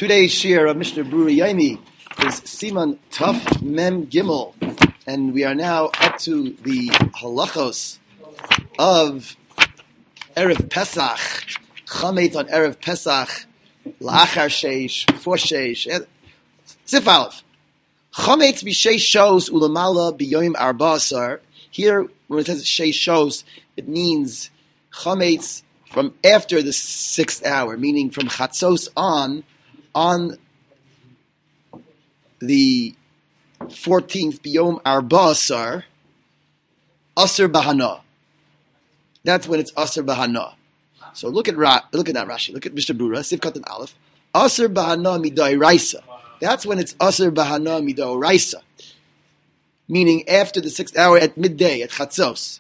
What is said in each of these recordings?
Today's shir of Mishnah Brura Yaimi is Siman Tuf Mem Gimel, and we are now up to the halachos of Erev Pesach, Chametz on Erev Pesach, La'achar Sheish, before Sheish, Sif Aleph. Chametz b'Sheish shows ulamala b'Yoyim Arba Asar. Here, when it says Sheish shows, it means Chametz from after the 6th hour, meaning from Chatzos on the 14th B'Yom Arba Asar, Asar Bahana. That's when it's Asar Bahana. So look at that Rashi. Look at Mishnah Brura, Sivkat and Aleph. Asar Bahana Midai Raisa. That's when it's Asar Bahana Midai Raisa, meaning after the 6th hour at midday at Chatzos.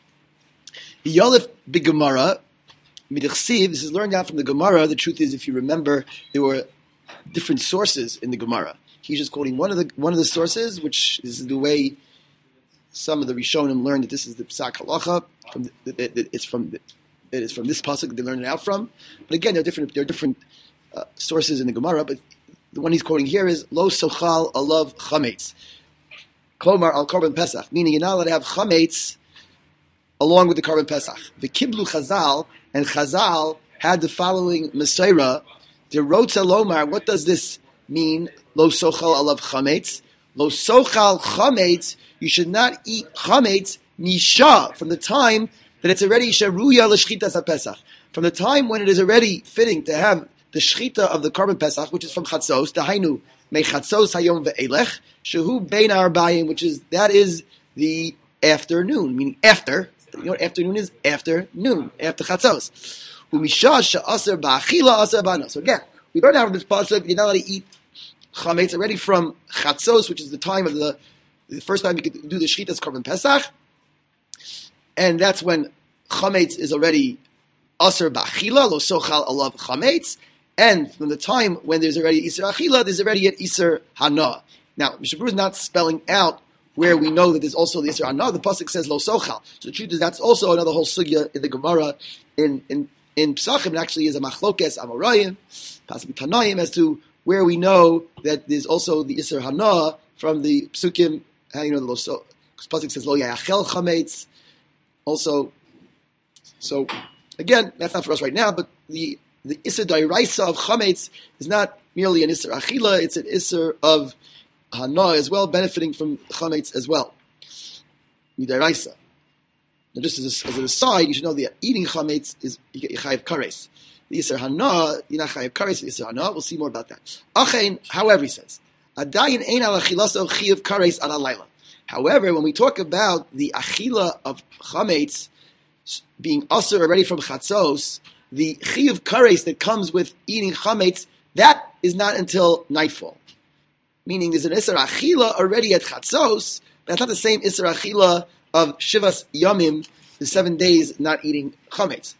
Yolif B'Gemara Midachsiv. This is learned out from the Gemara. The truth is, if you remember, there were different sources in the Gemara. He's just quoting one of the sources, which is the way some of the Rishonim learned that this is the Psak Halacha. It is from this pasuk they learned it out from. But again, there are different sources in the Gemara. But the one he's quoting here is Lo Sochal Alav Chametz, Klomar Al Korban Pesach, meaning you're not allowed to have Chametz along with the Korban Pesach. The Kiblu Chazal, and Chazal had the following Mesorah. The Rotza Lomar, what does this mean? Lo Sochal Alav Chametz. Lo Sochal Chametz, you should not eat Chametz Nisha, from the time that it's already Sharuya L'Shchitas HaPesach. From the time when it is already fitting to have the Shchita of the Korban Pesach, which is from Chatzos, Dahainu, Me Chatzos Hayom Ve'elech, Shehu Bein Arbayim, that is the afternoon, meaning after. You know what afternoon is? Afternoon, after Chatzos. Umisha she'aser ba'achila aser ba'ana. So again, we learn out of this pasuk, you're not allowed to eat chametz already from Chatzos, which is the time of the first time you could do the Shchitas Korban Pesach. And that's when chametz is already aser ba'achila, lo sochal alav chametz. And from the time when there's already iser achila, there's already an iser hana. Now, Mishnah Brura is not spelling out where we know that there's also the iser hana. The pasuk says lo sochal. So the truth is that's also another whole sugya in the Gemara in Pesachim. It actually is a machlokes Amoraim, possibly Tanaim, as to where we know that there's also the iser hana from the psukim. How you know the lo so? Because pasuk says lo yachel chametz. Also, so again, that's not for us right now. But the iser dairaisa of chametz is not merely an iser achila; it's an iser of hana as well, benefiting from chametz as well. Midaraisa. Now, just as an aside, you should know that eating chametz is chayav kares. The iser hana, you're not chayav kares. The iser hana, we'll see more about that. Achein, however, he says, adayin ein al achilaso chayav kares ala laila. However, when we talk about the achila of chametz being asur already from chatzos, the chayav kares that comes with eating chametz, that is not until nightfall. Meaning there's an Isser Achila already at Chatzos, but that's not the same Isser Achila of Shivas Yomim, the 7 days not eating Chametz.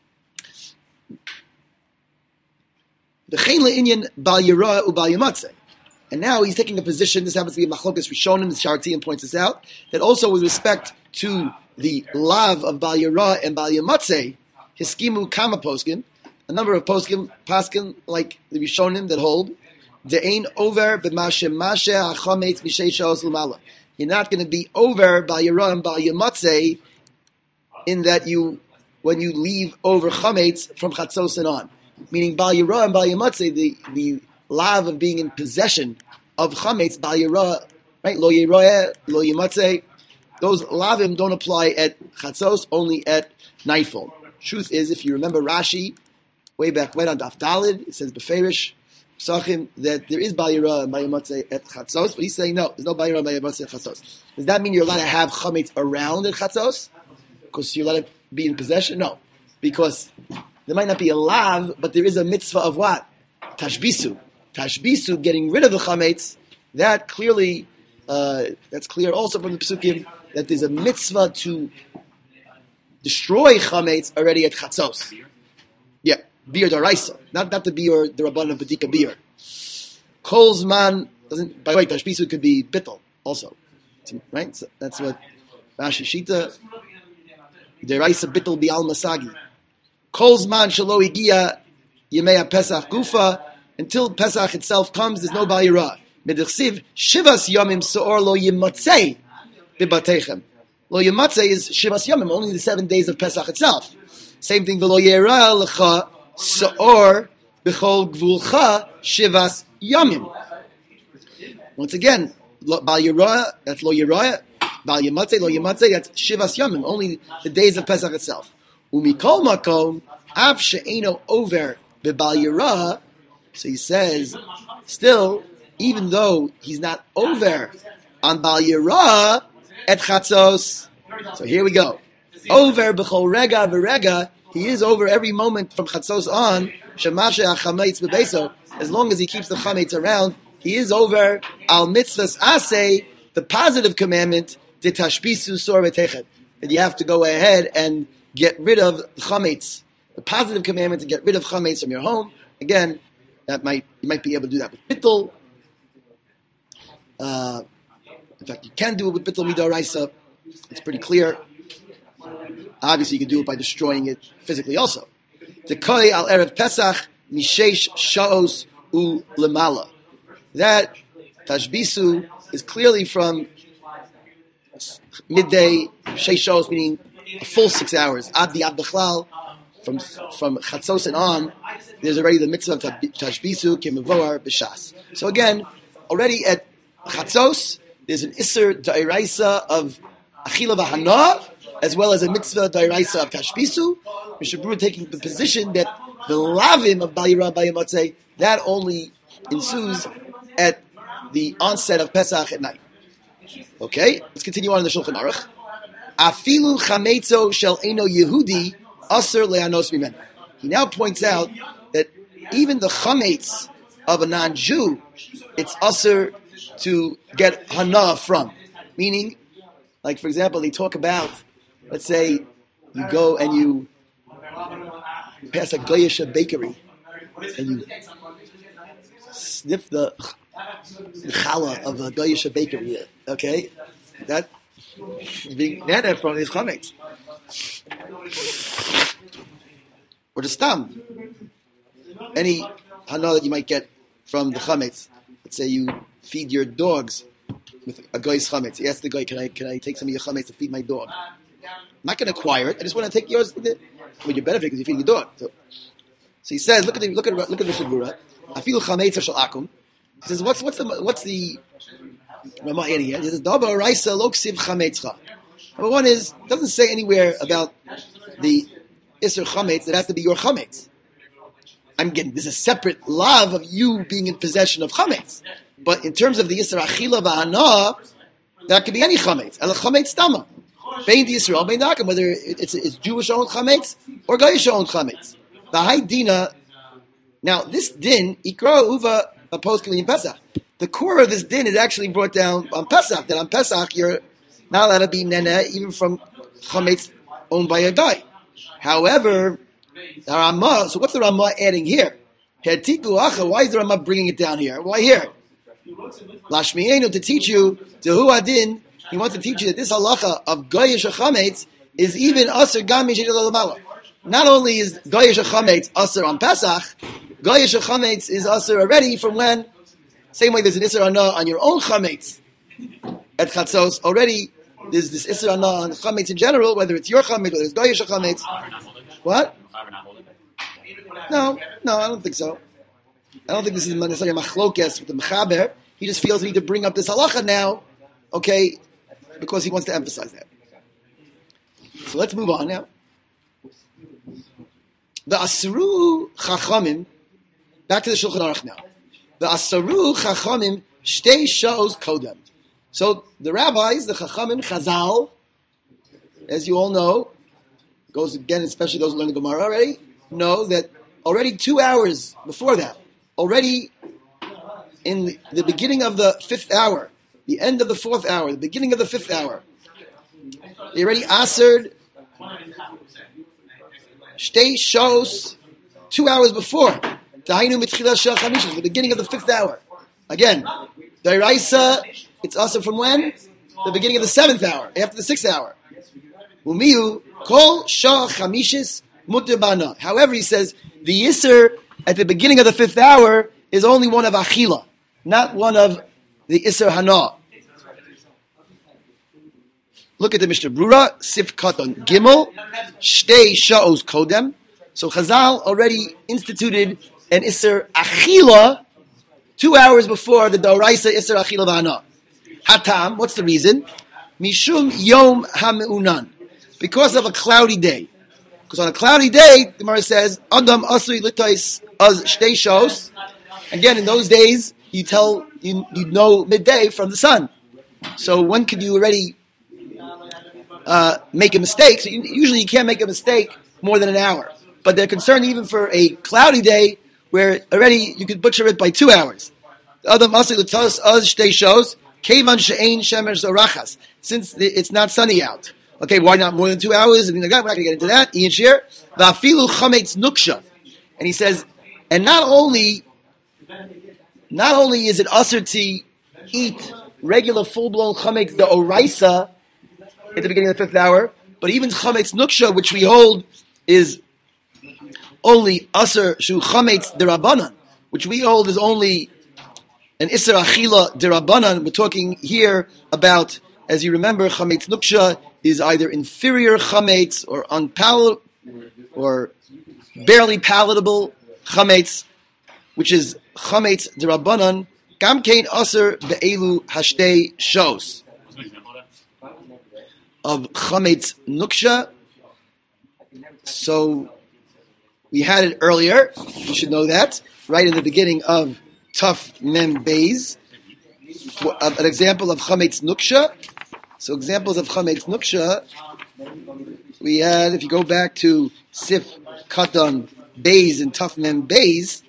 The Chen Le'inyan Bal Yirah U Bal Yamatzeh. And now he's taking a position, this happens to be a Machlokas Rishonim, the Shartian points this out, that also with respect to the Lav of Bal Yirah and Bal Yamatzeh, Hiskimu Kama Poskim, a number of Poskim, like the Rishonim that hold, De'ein over b'mashe hachametz b'sheishos l'mala. You're not going to be over Bal Yirah and Bal Yamatzeh in that when you leave over chametz from chatzos and on. Meaning Bal Yirah and Bal Yamatzeh, the lav of being in possession of chametz, Bal Yirah, right? Lo Yirah, lo Yamatzeh. Those lavim don't apply at chatzos, only at nightfall. Truth is, if you remember Rashi, way back when on Daf Dalid, it says beferish that there is Bal Yirah and Bal Yamatzeh at Chatzos, but he's saying no, there's no Bal Yirah and Bal Yamatzeh at Chatzos. Does that mean you're allowed to have chametz around at Chatzos? Because you're allowed to be in possession? No. Because there might not be a lav, but there is a mitzvah of what? Tashbisu. Tashbisu, getting rid of the chametz, that clearly, that's clear also from the Pesukim, that there's a mitzvah to destroy chametz already at Chatzos. Yeah. Beer daraisa, not the beer the rabban of Badika beer. Kolzman doesn't. By the way, tashbisu could be bittel also, right? So that's what Rashi Shita daraisa bittel bial masagi. Kolzman shalo igia yemei Pesach gufa, until Pesach itself comes, there's no Bal Yirah. Medechsiv Shivas Yomim Seor Lo Yimatzei Bibatechem. Lo Yimatzei is Shivas Yomim, only the 7 days of Pesach itself. Same thing. V'lo Yera Lecha Seor B'chol Gvulcha Shivas Yomim. Once again, Bal Yirah, that's Lo Yirah. Bal Yimatzei, Lo Yimatzei, that's Shivas Yomim, only the days of Pesach itself. Umikol Makom Av She'eno Over B'Bal Yirah. So he says, still, even though he's not over on Bal Yirah at Chatzos. So here we go. Over B'chol Rega V'Rega, he is over every moment from Chatzos on. Shemashe HaChametz B'Beso, as long as he keeps the Chametz around, he is over Al Mitzvahs Aseh, the positive commandment, De Tashbisu Sor V'Techet, that you have to go ahead and get rid of Chametz. The positive commandment to get rid of Chametz from your home. Again, you might be able to do that with Bittul. In fact, you can do it with Bittul Midoraisa. It's pretty clear. Obviously, you can do it by destroying it physically also. Tekoi al Erev Pesach mishesh shaos u lemala. That tashbisu is clearly from midday, shesh shaos, meaning a full 6 hours. Ad di ad bechlal, from chatzos and on, there's already the mitzvah of tashbisu kemavoar b'shas. So again, already at chatzos, there's an isser da'iraisa of achila v'hana, as well as a mitzvah da'iraisa of tashbisu. Mishnah Berurah taking the position that the lavim of Bal Yirah Bal Yimatzei, that only ensues at the onset of Pesach at night. Okay, let's continue on in the Shulchan Aruch. Afilu chametzo shel eno Yehudi aser le'anos mimenu. He now points out that even the chametz of a non-Jew, it's aser to get hana from. Meaning, like for example, they talk about, let's say, you go and you pass a Goyish bakery and you sniff the challah of a Goyish bakery. Okay, that being nana from his chametz, or the stam, any hana that you might get from the chametz. Let's say you feed your dogs with a goy's chametz. You ask the guy, can I take some of your chametz to feed my dog? I'm not going to acquire it. I just want to take yours with your benefit because you feed your dog. So he says, look at the Mishnah Berurah. I feel chametz shel akum. He says, what's the Ramah here? He says, Daba Raisa lo ksiv chametzcha. Number one is, it doesn't say anywhere about the Isser chametz that has to be your chametz. I'm getting, there's a separate lav of you being in possession of chametz. But in terms of the Isser achila v'hana, that could be any chametz. El chametz tama. Bein the Yisrael, bein the Akim, whether it's Jewish owned chametz or Goyish owned chametz. The high dina. Now this din ikra uva opposed to Pesach. The core of this din is actually brought down on Pesach. That on Pesach you're not allowed to be nene even from chametz owned by a guy. However, the Ramah. So what's the Ramah adding here? Hetiku acha. Why is the Ramah bringing it down here? Why here? Lashmienu, to teach you to hu adin. He wants to teach you that this halacha of goyish chametz is even aser gami sheilah. Not only is goyish chametz aser on Pesach, goyish chametz is aser already from when. Same way there's an isser ana on your own chametz at chatzos. Already there's this isser ana on chametz in general, whether it's your chametz, whether it's goyish chametz. What? No, I don't think so. I don't think this is necessarily a machlokes with the mechaber. He just feels the need to bring up this halacha now, okay, because he wants to emphasize that. So let's move on now. The Asru Chachamim, back to the Shulchan Aruch now. The Asru Chachamim shtei shos kodem. So the rabbis, the Chachamim, Chazal, as you all know, goes again, especially those who learn the Gemara already, know that already 2 hours before that, already in the beginning of the 5th hour, the end of the 4th hour, the beginning of the 5th hour, they already asered shtei shos 2 hours before. Tahainu mitchila shel chamishas, the beginning of the 5th hour. Again, Dairaisa, it's also from when? The beginning of the 7th hour, after the 6th hour. Umiyu kol shah chamishis mutter bana. However, he says the yisr at the beginning of the 5th hour is only one of achila, not one of the Isser Hana. Look at the Mishnah Brura, Sif Katan Gimel, Shtei Sha'os Kodem. So Chazal already instituted an Isser Achila 2 hours before the Doraisa Isser Achila V'Hana. Hatam, what's the reason? Mishum Yom HaMe'unan. Because of a cloudy day. Because on a cloudy day, the Gemara says, Adam Asui Litais Az Shtei Sha'os. Again, in those days, you know midday from the sun. So when could you already make a mistake? So usually you can't make a mistake more than an hour. But they're concerned even for a cloudy day where already you could butcher it by 2 hours. Since it's not sunny out. Okay, why not more than 2 hours? I mean, we're not going to get into that. Ian Shear. And he says, and not only is it usher to eat regular full-blown chametz the oraisa at the beginning of the 5th hour, but even chametz nuksha, which we hold is only usher shu chametz derabanan, which we hold is only an isser achila derabanan. We're talking here about, as you remember, chametz nuksha is either inferior chametz or unpalatable or barely palatable chametz, which is chametz derabanan. Gam kein usher be'elu hashtei shos of chametz nuksha. So we had it earlier. You should know that right in the beginning of Tuf Mem Beis, an example of chametz nuksha. So examples of chametz nuksha we had. If you go back to Sif Katan Beis and Tuf Mem Beis,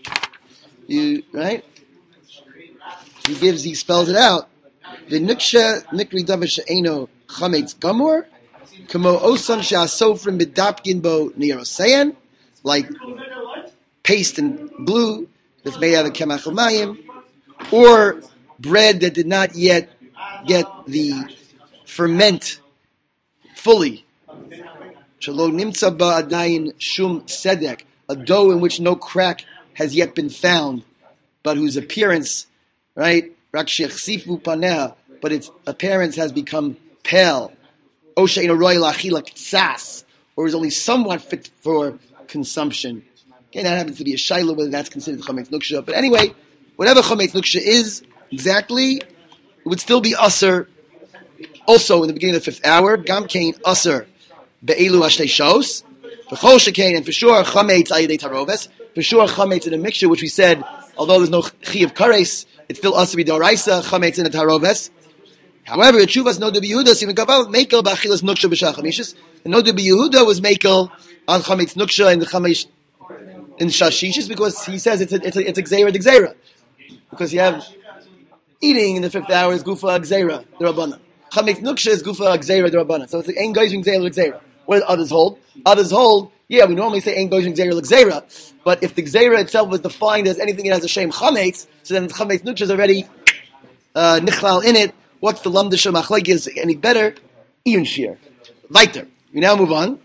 he spells it out. The nuksha nikri davar she'eno chametz gamor, kamo osan she'asofrim b'dapkin bo nirosayan, like paste and glue that's made out of kemach mayim, or bread that did not yet get the ferment fully. Shelo nimtza ba'adayin shum sedek, a dough in which no crack has yet been found, but whose appearance, right, rak shechsifu paneh, but its appearance has become pale. O she'eino ro'el achila ktsas, or is only somewhat fit for consumption. Okay, that happens to be a shaila, whether that's considered chametz nuksha. But anyway, whatever chametz nuksha is exactly, it would still be usher. Also, in the beginning of the 5th hour, gam kein usher be'elu hashtei shos, v'chol shekain, and for sure chametz ayidei taroves, for sure chametz in a mixture, which we said, although there's no chi of kares, it's still usher b'doraisa chametz in a taroves. However, Chuvas no Rabbi Yehuda even gaval mekel b'achilas nuksha b'shach chamishis. And no Rabbi Yehuda was mekel on chametz nuksha in the chamesh in shashishis because he says it's a gzeira, because you have eating in the 5th hour is gufa gzeira derabana. Chametz nuksha is gufa gzeira derabana. So it's like ein goyim gzeira. What do others hold? Others hold, yeah, we normally say ein goyim gzeira, but if the gzeira itself was defined as anything that has a shem chametz, so then chametz nuksha is already nichlal in it. What's the lamdisha machlek is any better? Iyun shir. Weiter. We now move on.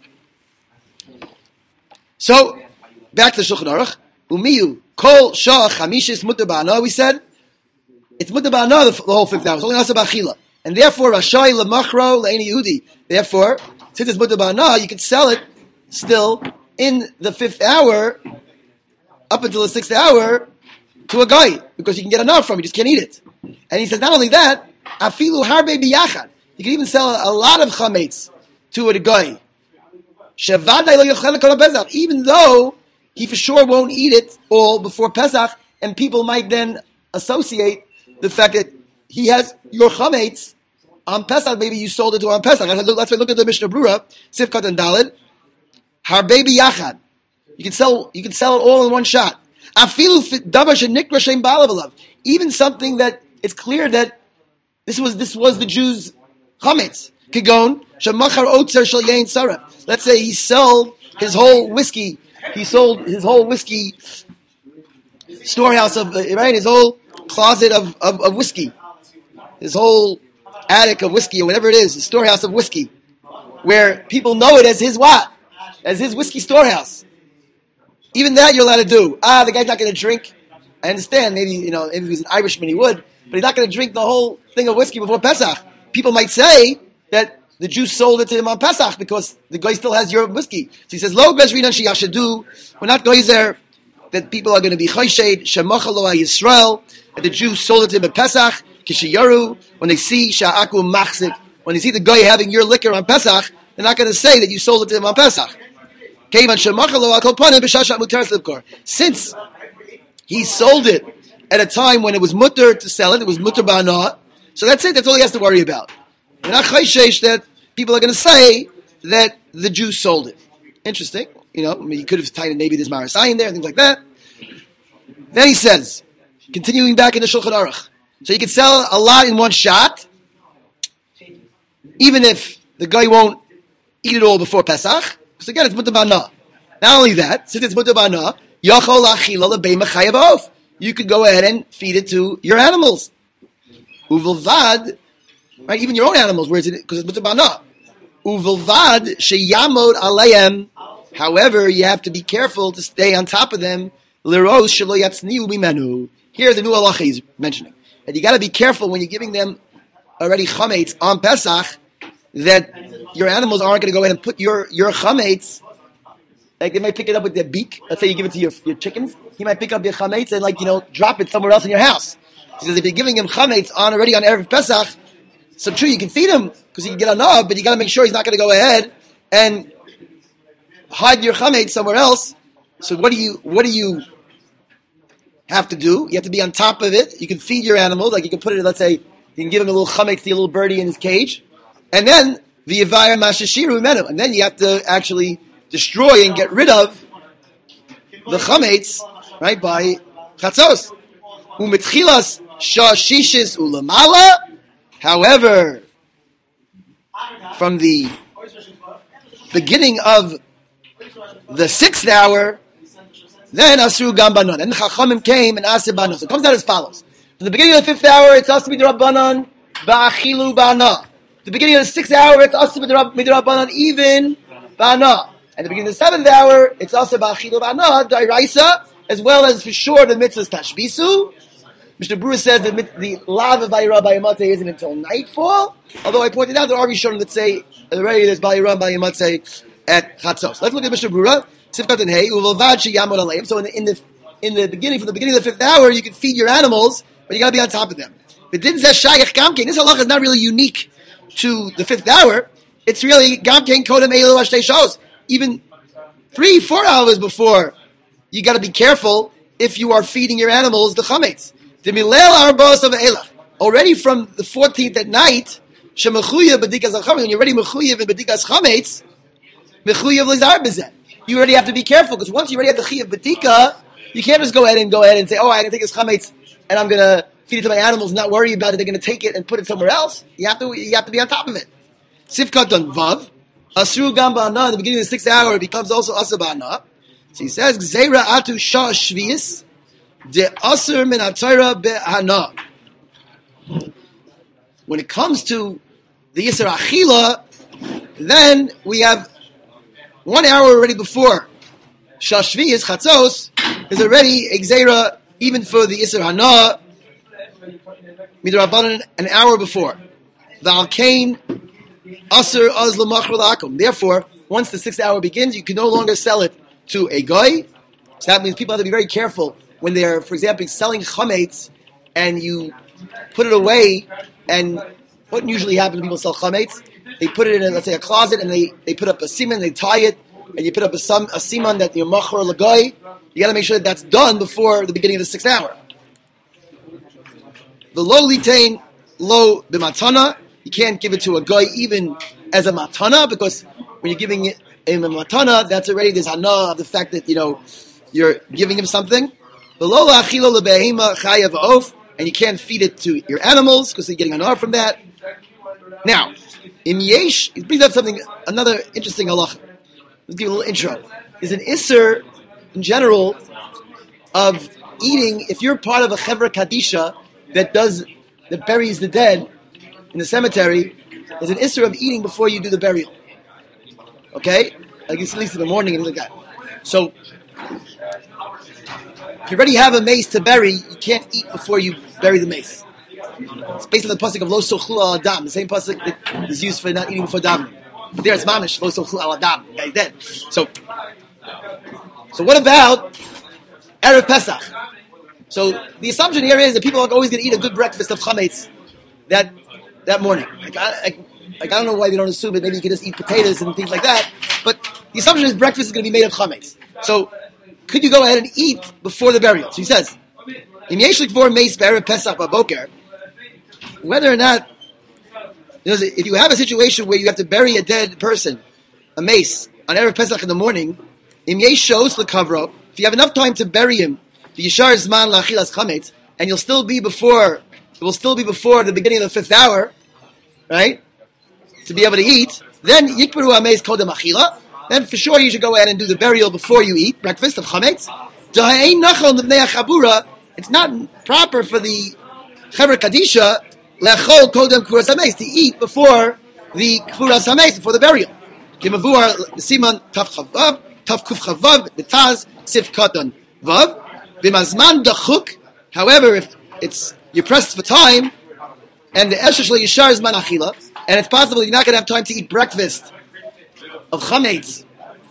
So, back to Shulchan Aruch. Umiyu kol shah chamishis mutar ba'ana. We said it's mutar ba'ana the whole 5th hour. It's only asa b'achila, and therefore rashai lemachro le'eni Yehudi. Therefore, since it's mutar ba'ana, you can sell it still in the 5th hour up until the 6th hour to a guy because you can get enough from it. You just can't eat it. And he says not only that. Afilu harbe biyachad. You can even sell a lot of chametz to a guy. Even though he for sure won't eat it all before Pesach, and people might then associate the fact that he has your chametz on Pesach. Maybe you sold it to him on Pesach. Let's look at the Mishnah Brura, Sifkat and Daled. Harbe biyachad. You can sell it all in one shot. Afilu davar shenikra shem ba'alav. Even something that it's clear that this was the Jews' chametz. Kigon shemachar otzer shel yain sarah. Let's say he sold his whole whiskey. He sold his whole whiskey storehouse of his whole closet of whiskey, his whole attic of whiskey or whatever it is, his storehouse of whiskey, where people know it as his what? As his whiskey storehouse. Even that you're allowed to do. The guy's not going to drink. I understand, maybe if he was an Irishman he would, but he's not going to drink the whole thing of whiskey before Pesach. People might say that the Jews sold it to him on Pesach because the guy still has your whiskey. So he says, Lo Bezrinan Sheyashadu, we're not going there, that people are going to be Choshed, Shemachalo Yisrael, that the Jews sold it to him at Pesach, Kishayaru, when they see Sha'aku Machzik, when they see the guy having your liquor on Pesach, they're not going to say that you sold it to him on Pesach. Since he sold it at a time when it was mutter to sell it, it was mutter ba'ana, so that's it, that's all he has to worry about. We're not chayshesh that people are going to say that the Jews sold it. Interesting. You could have tied it, maybe there's Marasayin there, and things like that. Then he says, continuing back in the Shulchan Aruch, so you can sell a lot in one shot, even if the guy won't eat it all before Pesach, because again, it's mutter ba'ana. Not only that, since it's mutter ba'ana, yachol achila lebeima chayav ha'of. You could go ahead and feed it to your animals. Uvilvad, right? Even your own animals, where is it? Because it's mutter ba'ana. Uvilvad sheyamod alayim. However, you have to be careful to stay on top of them. Liros shelo yatzniu bimenu. Here's the new halacha he's mentioning. And you got to be careful when you're giving them already chametz on Pesach, that your animals aren't going to go ahead and put your chametz, like they might pick it up with their beak. Let's say you give it to your chickens. He might pick up your chametz and drop it somewhere else in your house. He says if you're giving him chametz already on Erev Pesach, so true you can feed him because he can get a knob, but you got to make sure he's not going to go ahead and hide your chametz somewhere else. So what do you have to do? You have to be on top of it. You can feed your animals, like you can put it, let's say, you can give him a little chametz to a little birdie in his cage, and then the yivayir mashashiru menu, and then you have to actually destroy and get rid of the chametz, right, by chatzos. Umitchilas shashishis ulamala. However, from the beginning of the 6th hour, then asru gam banan. And the chachamim came and asked banan. So it comes out as follows: from the beginning of the 5th hour, it's asur midrabanan ba'achilu ba'ana. The beginning of the 6th hour, it's asur midrabanan even ba'ana. At the beginning of the 7th hour, it's also ba'achilu ba'ana da'iraisa, as well as for sure the mitzvahs tashbisu. Mr. Brewer says that the lav of Bayirah Bayamatze isn't until nightfall. Although I pointed out there are Rishonim that say already there's Bayirah Bayamatze at Chatzos. Let's look at Mr. Brewer. Sifkat and Hey uvalvad sheyamod aleim. So in the beginning, from the beginning of the 5th hour, you can feed your animals, but you got to be on top of them. But didn't say shayach gamkein. This halacha is not really unique to the 5th hour. It's really gamkein kodem elu ashtei shos. Even 3-4 hours before, you got to be careful if you are feeding your animals the chametz. Already from the 14th at night, when you're already mechuyev and bedikas chametz, mechuyev lezar bezeh. You already have to be careful because once you already have the chiyav bedika, you can't just go ahead and say, "Oh, I can take this chametz and I'm going to feed it to my animals, and not worry about it. They're going to take it and put it somewhere else." You have to be on top of it. Sifkat on vav, asru gam ba'ana. In the beginning of the 6th hour, it becomes also asur ba'ana. So he says, "Gzeira atu shah shvius." De asur min atayra behana. When it comes to the Yisr Achila, then we have 1 hour already before Shashvi is Chatzos, is already Exera, even for the Yisr Hana, Midrabanan, an hour before. The Alkain Asur Az Lamachar La'akum. Therefore, once the 6th hour begins, you can no longer sell it to a guy. So that means people have to be very careful when they're, for example, selling chametz and you put it away, and what usually happens when people sell chametz, they put it in, let's say, a closet, and they put up a siman, they tie it, and you put up a siman that you're machor l'goy. You got to make sure that that's done before the beginning of the 6th hour. The lo litain lo b'matana, you can't give it to a guy even as a matana, because when you're giving him a matana, that's already this hana of the fact that, you're giving him something. And you can't feed it to your animals because you're getting an from that. Now, in Yesh, it brings up another interesting halacha. Let's give a little intro. There's an Isser, in general, of eating, if you're part of a Chevra Kadisha that buries the dead in the cemetery, there's an Isser of eating before you do the burial. Okay? Like it's at least in the morning and things like that. So, If you already have a mace to bury, you can't eat before you bury the mace. It's based on the pasuk of lo sochlu al adam, the same pasuk that is used for not eating before davening. But there it's mamish lo sochlu al adam. The guy's dead. So what about erev Pesach? So the assumption here is that people are always going to eat a good breakfast of chametz that morning. I don't know why they don't assume it. Maybe you can just eat potatoes and things like that. But the assumption is breakfast is going to be made of chametz. So could you go ahead and eat before the burial? So he says, whether or not, if you have a situation where you have to bury a dead person, a mace, on Erev Pesach in the morning, if you have enough time to bury him, and it will still be before the beginning of the 5th hour, right? To be able to eat, then yikbaru ameis kodem achila. Then for sure you should go ahead and do the burial before you eat breakfast of chametz. It's not proper for the Chaver Kadisha lechol kodem kvuras hameis to eat before the kvuras hameis, before the burial. Kimavuar siman taf chavav taf kuf chavav betaz sif katan vav b'mazman dachuk. However, if you're pressed for time and the eshesh yishar is man achila, and it's possible you're not going to have time to eat breakfast of chametz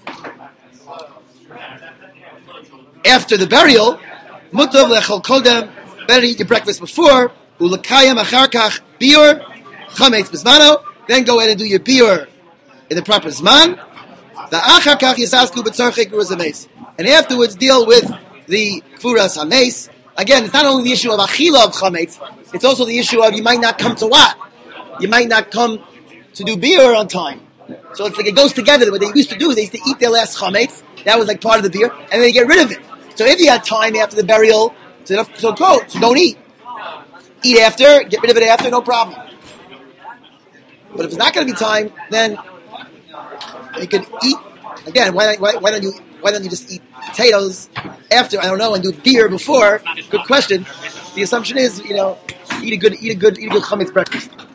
after the burial, mutav lechol kodem, better eat your breakfast before, ulakayam acharkach biur chametz b'zmano, then go ahead and do your biur in the proper zman, the acharkach yisasku b'tzarchei kvuras hameis, and afterwards deal with the kvuras hameis. Again, it's not only the issue of achila of chametz, it's also the issue of you might not come to what? You might not come to do biur on time. So it's like it goes together. What they used to do is they used to eat their last chametz. That was like part of the biur, and then they get rid of it. So if you had time after the burial, so don't eat. Eat after, get rid of it after, no problem. But if it's not going to be time, then you can eat again. Why don't you just eat potatoes after? I don't know, and do biur before. Good question. The assumption is, eat a good chametz breakfast.